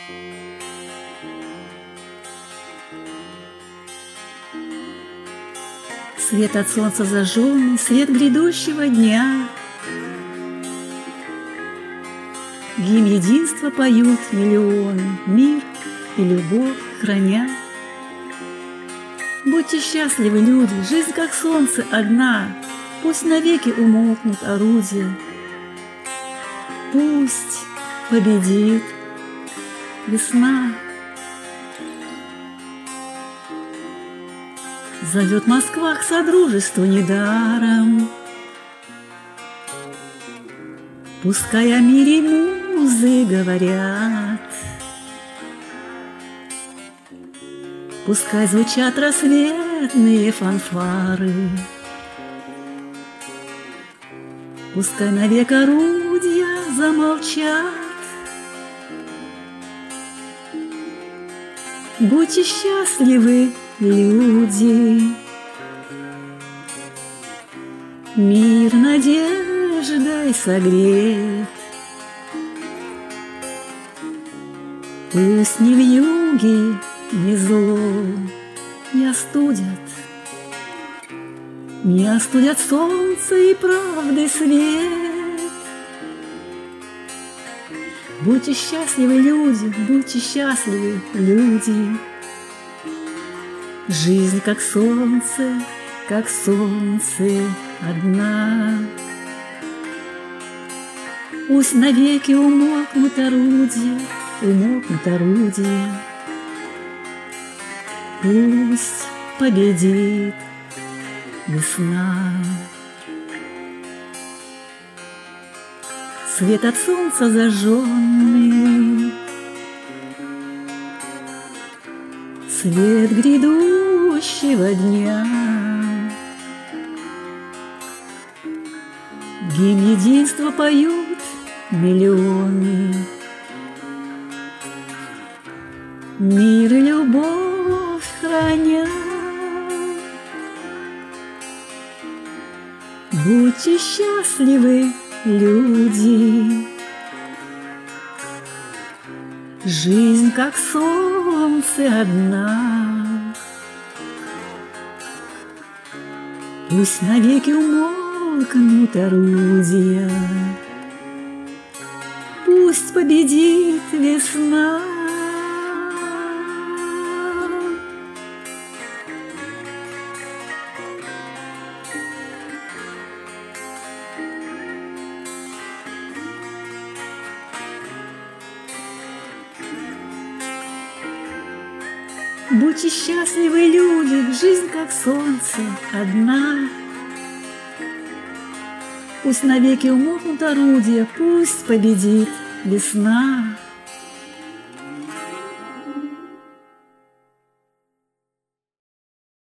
Свет от солнца зажженный, свет грядущего дня. Гимн единства поют миллионы, мир и любовь храня. Будьте счастливы, люди, жизнь как солнце одна, пусть навеки умолкнут орудия, пусть победит весна. Зовет Москва к содружеству недаром, пускай о мире музы говорят, пускай звучат рассветные фанфары, пускай навек орудия замолчат. Будьте счастливы, люди, мир надеждой согрет. Пусть ни вьюги, ни зло не остудят солнце и правды свет. Будьте счастливы, люди, будьте счастливы, люди. Жизнь как солнце одна. Пусть навеки умолкнут орудия, пусть победит весна. Свет от солнца зажженный, свет грядущего дня. Гимн единства поют миллионы, мир и любовь храня. Будьте счастливы, люди, жизнь как солнце одна. Пусть навеки умолкнут орудия, пусть победит весна. Будьте счастливы, люди, жизнь как солнце одна. Пусть навеки умолкнут орудия, пусть победит весна.